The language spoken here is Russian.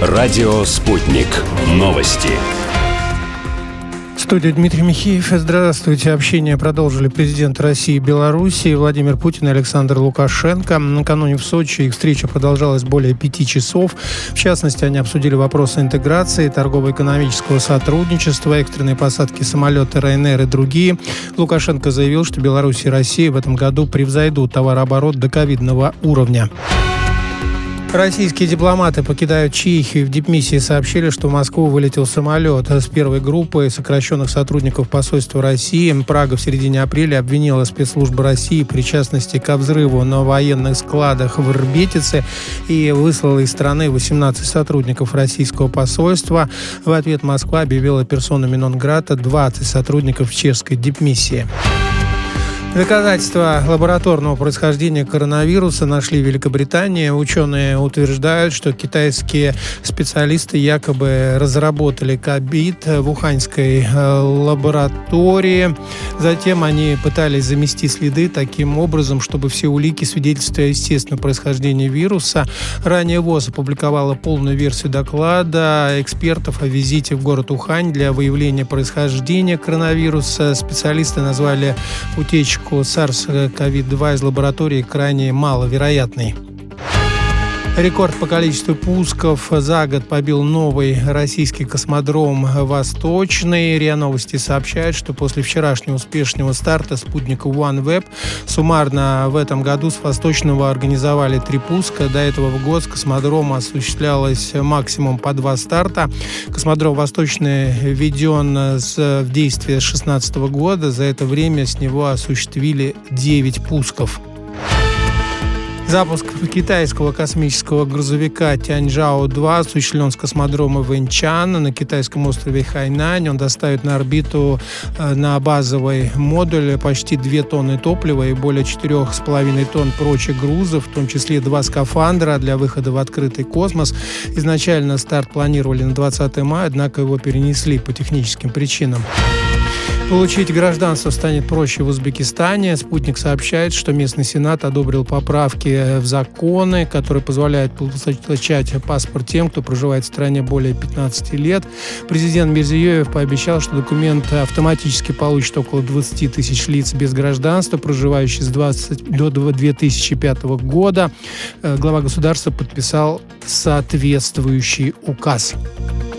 Радио «Спутник». Новости. В студии Дмитрий Михеев. Здравствуйте. Общение продолжили президенты России и Белоруссии Владимир Путин и Александр Лукашенко. Накануне в Сочи их встреча продолжалась более 5 часов. В частности, они обсудили вопросы интеграции, торгово-экономического сотрудничества, экстренной посадки самолета Ryanair и другие. Лукашенко заявил, что Беларусь и Россия в этом году превзойдут товарооборот до ковидного уровня. Российские дипломаты покидают Чехию. В дипмиссии сообщили, что в Москву вылетел самолет с первой группой сокращенных сотрудников посольства России. Прага в середине апреля обвинила спецслужбы России в причастности ко взрыву на военных складах в Ирбетице и выслала из страны 18 сотрудников российского посольства. В ответ Москва объявила персонами нон-грата 20 сотрудников чешской дипмиссии. Доказательства лабораторного происхождения коронавируса нашли в Великобритании. Ученые утверждают, что китайские специалисты якобы разработали ковид в уханьской лаборатории. Затем они пытались замести следы таким образом, чтобы все улики свидетельствовали о естественном происхождении вируса. Ранее ВОЗ опубликовала полную версию доклада экспертов о визите в город Ухань для выявления происхождения коронавируса. Специалисты назвали утечку SARS-CoV-2 из лаборатории крайне маловероятной. Рекорд по количеству пусков за год побил новый российский космодром «Восточный». РИА Новости сообщает, что после вчерашнего успешного старта спутника OneWeb суммарно в этом году с «Восточного» организовали 3 пуска. До этого в год с космодрома осуществлялось максимум по 2 старта. Космодром «Восточный» введен в действие с 2016 года. За это время с него осуществили 9 пусков. Запуск китайского космического грузовика Тяньжао-2 осуществлен с космодрома Вэньчан на китайском острове Хайнань. Он доставит на орбиту на базовый модуль почти 2 тонны топлива и более 4,5 тонн прочих грузов, в том числе 2 скафандра для выхода в открытый космос. Изначально старт планировали на 20 мая, однако его перенесли по техническим причинам. Получить гражданство станет проще в Узбекистане. «Спутник» сообщает, что местный сенат одобрил поправки в законы, которые позволяют получать паспорт тем, кто проживает в стране более 15 лет. Президент Мирзиёев пообещал, что документ автоматически получит около 20 тысяч лиц без гражданства, проживающих до 2005 года. Глава государства подписал соответствующий указ.